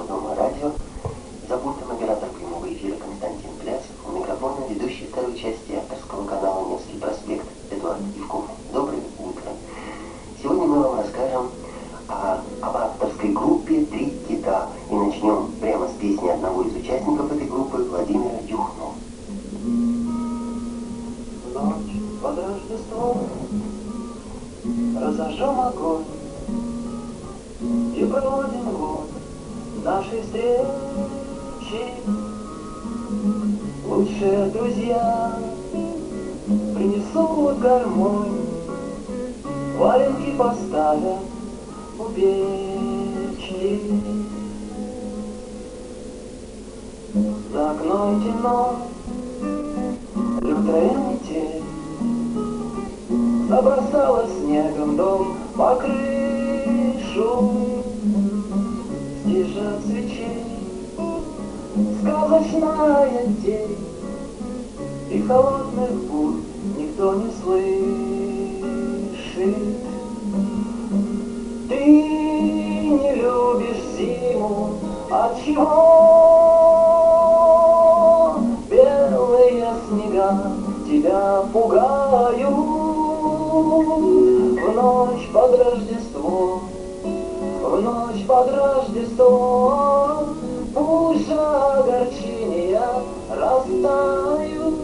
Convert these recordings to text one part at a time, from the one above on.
Народного дома радио. За пультом оператор прямого эфира Константин Плясов. У микрофона ведущий второй части авторского канала «Невский проспект» Эдуард Ивков. Доброе утро. Сегодня мы вам расскажем об авторской группе «Три кита». И начнем прямо с песни одного из участников этой группы, Владимира Юхнова. Ночь под Рождество разожжем огонь и проводим год нашей встречи. Лучшие друзья принесут гармонь, валенки поставят у печки. За окном темно, лютая метель забросала снегом дом по крышу. Здесь же от свечей сказочная тень, и холодных бурь никто не слышит. Ты не любишь зиму, отчего белые снега тебя пугают? В ночь под Рождество, в ночь под Рождество, пусть же огорчения растают.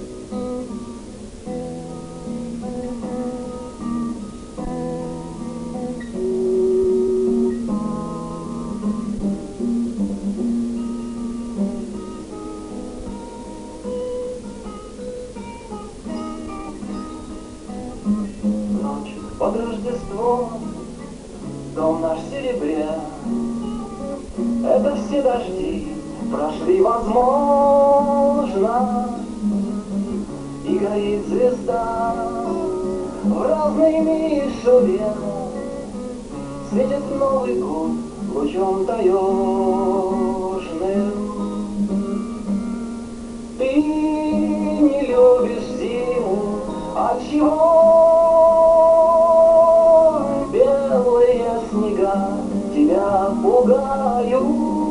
Ночь под Рождество, дом наш в серебре, это все дожди прошли, возможно, и горит звезда в разной мишуре, светит Новый год лучом таежным. Ты не любишь зиму, отчего белые снега тебя пугают?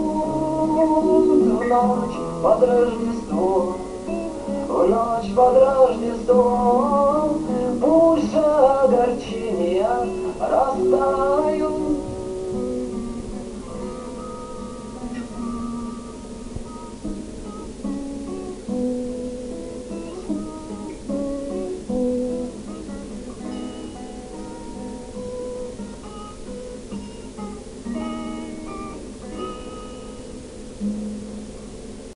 В ночь под Рождество, в ночь под Рождество, пусть же огорчения растают.